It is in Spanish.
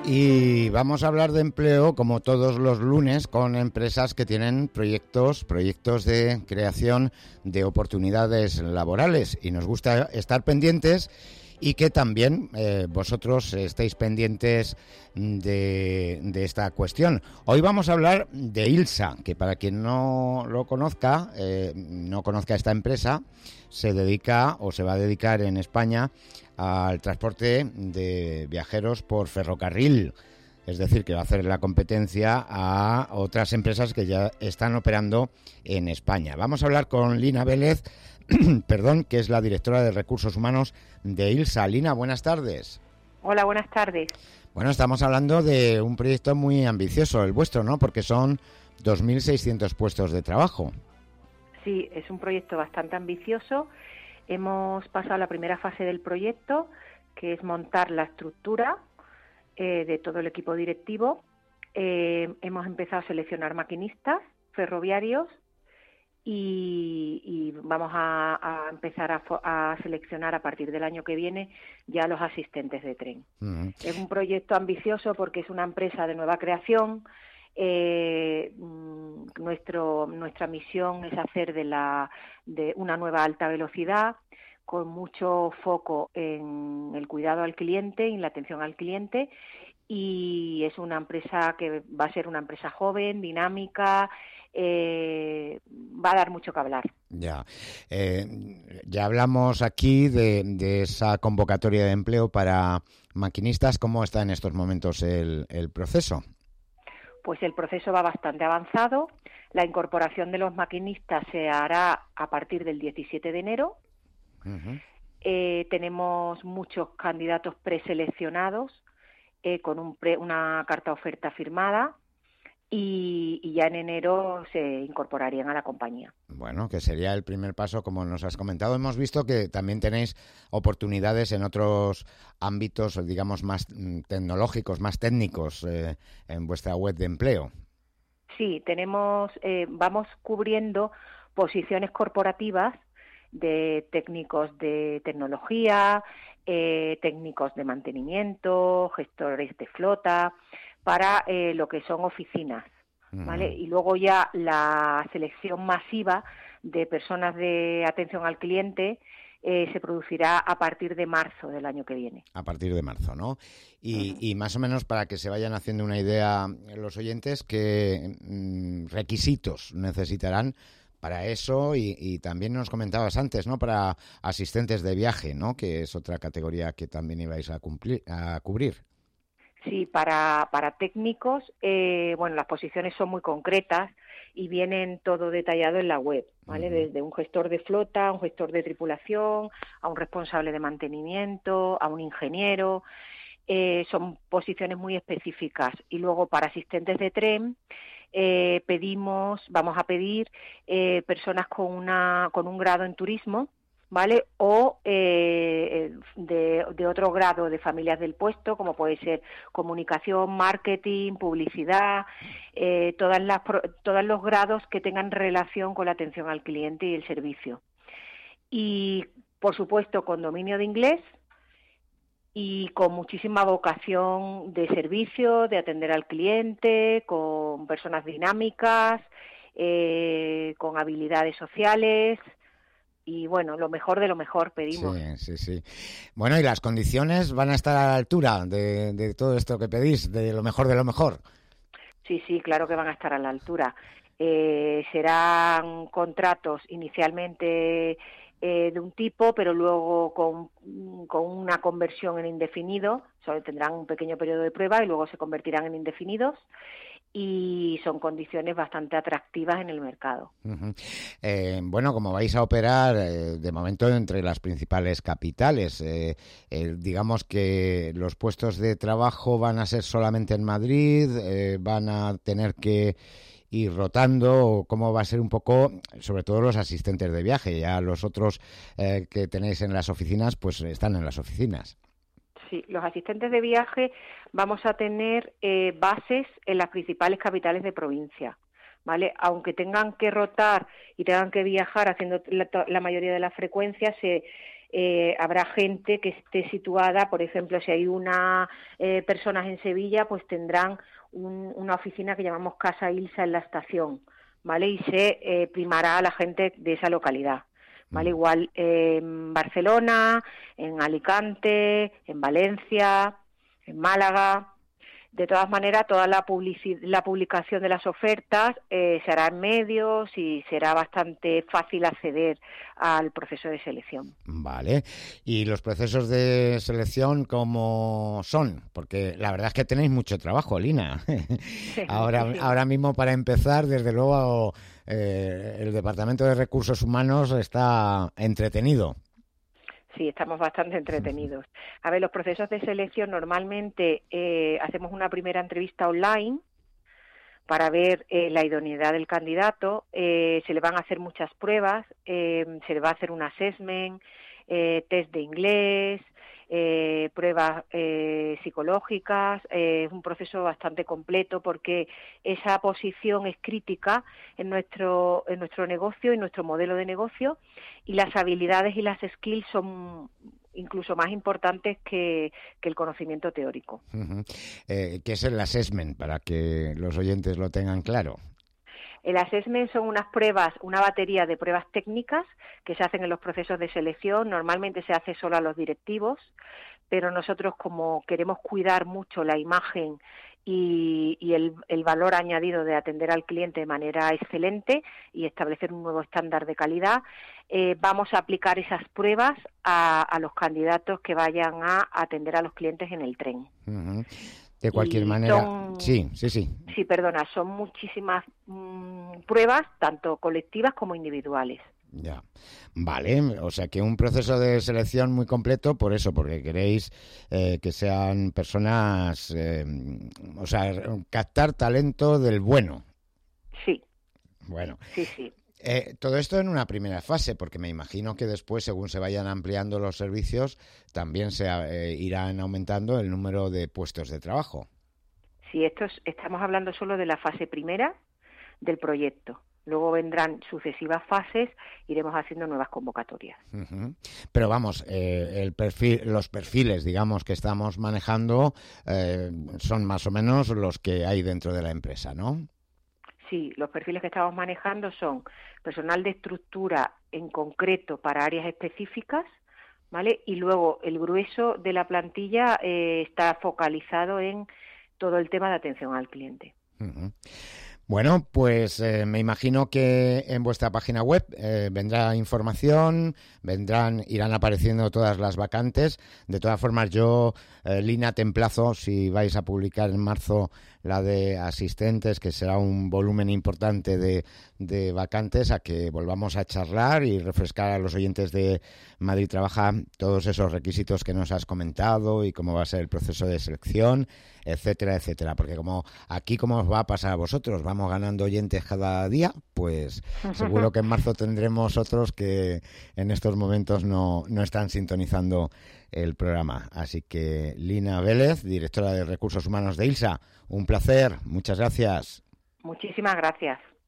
Y vamos a hablar de empleo, como todos los lunes, con empresas que tienen proyectos de creación de oportunidades laborales. Y nos gusta estar pendientes y que también vosotros estéis pendientes de esta cuestión. Hoy vamos a hablar de ILSA, que para quien no lo conozca, no conozca esta empresa, se dedica o se va a dedicar en España al transporte de viajeros por ferrocarril. Es decir, que va a hacer la competencia a otras empresas que ya están operando en España. Vamos a hablar con Lina Vélez, que es la directora de Recursos Humanos de ILSA. Lina, buenas tardes. Hola, buenas tardes. Bueno, estamos hablando de un proyecto muy ambicioso, el vuestro, ¿no? Porque son 2.600 puestos de trabajo. Sí, es un proyecto bastante ambicioso. Hemos pasado la primera fase del proyecto, que es montar la estructura de todo el equipo directivo. Hemos empezado a seleccionar maquinistas ferroviarios y vamos a empezar a seleccionar a partir del año que viene ya los asistentes de tren. Uh-huh. Es un proyecto ambicioso porque es una empresa de nueva creación. Nuestra misión es hacer de una nueva alta velocidad con mucho foco en el cuidado al cliente y en la atención al cliente, y es una empresa que va a ser una empresa joven, dinámica, va a dar mucho que hablar. Ya hablamos aquí de esa convocatoria de empleo para maquinistas. ¿Cómo está en estos momentos el proceso? Pues el proceso va bastante avanzado. La incorporación de los maquinistas se hará a partir del 17 de enero. Uh-huh. Tenemos muchos candidatos preseleccionados con una carta oferta firmada y ya en enero se incorporarían a la compañía. Bueno, que sería el primer paso, como nos has comentado. Hemos visto que también tenéis oportunidades en otros ámbitos, digamos, más tecnológicos, más técnicos en vuestra web de empleo. Sí, vamos cubriendo posiciones corporativas de técnicos de tecnología, técnicos de mantenimiento, gestores de flota, para lo que son oficinas, ¿vale? Y luego ya la selección masiva de personas de atención al cliente se producirá a partir de marzo del año que viene. A partir de marzo, ¿no? Y más o menos, para que se vayan haciendo una idea los oyentes, ¿qué requisitos necesitarán para eso? Y también nos comentabas antes, ¿no?, para asistentes de viaje, ¿no?, que es otra categoría que también ibais a cubrir. Sí, para técnicos, las posiciones son muy concretas y vienen todo detallado en la web, ¿vale? Uh-huh. Desde un gestor de flota, a un gestor de tripulación, a un responsable de mantenimiento, a un ingeniero. Son posiciones muy específicas. Y luego para asistentes de tren vamos a pedir personas con un grado en turismo, ¿vale? O de otro grado de familias del puesto, como puede ser comunicación, marketing, publicidad, todos los grados que tengan relación con la atención al cliente y el servicio. Y, por supuesto, con dominio de inglés y con muchísima vocación de servicio, de atender al cliente, con personas dinámicas, con habilidades sociales. Y bueno, lo mejor de lo mejor pedimos. Sí. Bueno, ¿y las condiciones van a estar a la altura de todo esto que pedís, de lo mejor de lo mejor? Sí, claro que van a estar a la altura. Serán contratos inicialmente de un tipo, pero luego con una conversión en indefinido. Solo tendrán un pequeño periodo de prueba y luego se convertirán en indefinidos. Y son condiciones bastante atractivas en el mercado. Uh-huh. Bueno, como vais a operar de momento entre las principales capitales, digamos que los puestos de trabajo van a ser solamente en Madrid, van a tener que ir rotando. ¿Cómo va a ser un poco, sobre todo los asistentes de viaje? Ya los otros que tenéis en las oficinas, pues están en las oficinas. Sí, los asistentes de viaje vamos a tener bases en las principales capitales de provincia, ¿vale? Aunque tengan que rotar y tengan que viajar haciendo la mayoría de las frecuencias, habrá gente que esté situada, por ejemplo, si hay una personas en Sevilla, pues tendrán una oficina que llamamos Casa Ilsa en la estación, ¿vale? Y se primará a la gente de esa localidad, ¿vale? Igual en Barcelona, en Alicante, en Valencia, en Málaga. De todas maneras, toda la publicación de las ofertas se hará en medios y será bastante fácil acceder al proceso de selección. Vale. ¿Y los procesos de selección cómo son? Porque la verdad es que tenéis mucho trabajo, Lina. Ahora mismo, para empezar, desde luego, el Departamento de Recursos Humanos está entretenido. Sí, estamos bastante entretenidos. A ver, los procesos de selección normalmente hacemos una primera entrevista online para ver la idoneidad del candidato, se le van a hacer muchas pruebas, se le va a hacer un assessment, test de inglés, pruebas psicológicas, es un proceso bastante completo porque esa posición es crítica en nuestro negocio y nuestro modelo de negocio, y las habilidades y las skills son incluso más importantes que el conocimiento teórico. ¿Qué es el assessment, para que los oyentes lo tengan claro? El assessment son unas pruebas, una batería de pruebas técnicas que se hacen en los procesos de selección. Normalmente se hace solo a los directivos, pero nosotros, como queremos cuidar mucho la imagen y el valor añadido de atender al cliente de manera excelente y establecer un nuevo estándar de calidad, vamos a aplicar esas pruebas a los candidatos que vayan a atender a los clientes en el tren. Uh-huh. De cualquier manera, sí. Sí, perdona, son muchísimas pruebas, tanto colectivas como individuales. Ya, vale, o sea que un proceso de selección muy completo, por eso, porque queréis que sean personas, o sea, captar talento del bueno. Sí. Bueno. Sí. Todo esto en una primera fase, porque me imagino que después, según se vayan ampliando los servicios, también se irán aumentando el número de puestos de trabajo. Sí, estamos hablando solo de la fase primera del proyecto. Luego vendrán sucesivas fases, iremos haciendo nuevas convocatorias. Uh-huh. Pero vamos, los perfiles, digamos, que estamos manejando son más o menos los que hay dentro de la empresa, ¿no? Sí, los perfiles que estamos manejando son personal de estructura en concreto para áreas específicas, ¿vale? Y luego el grueso de la plantilla está focalizado en todo el tema de atención al cliente. Uh-huh. Bueno, pues me imagino que en vuestra página web vendrá información, irán apareciendo todas las vacantes. De todas formas, yo, Lina, te emplazo, si vais a publicar en marzo la de asistentes, que será un volumen importante de vacantes, a que volvamos a charlar y refrescar a los oyentes de Madrid Trabaja todos esos requisitos que nos has comentado y cómo va a ser el proceso de selección, etcétera, etcétera. Porque como os va a pasar a vosotros, vamos ganando oyentes cada día, pues seguro que en marzo tendremos otros que en estos momentos no están sintonizando el programa. Así que Lina Vélez, directora de Recursos Humanos de ILSA, un placer, muchas gracias. Muchísimas gracias.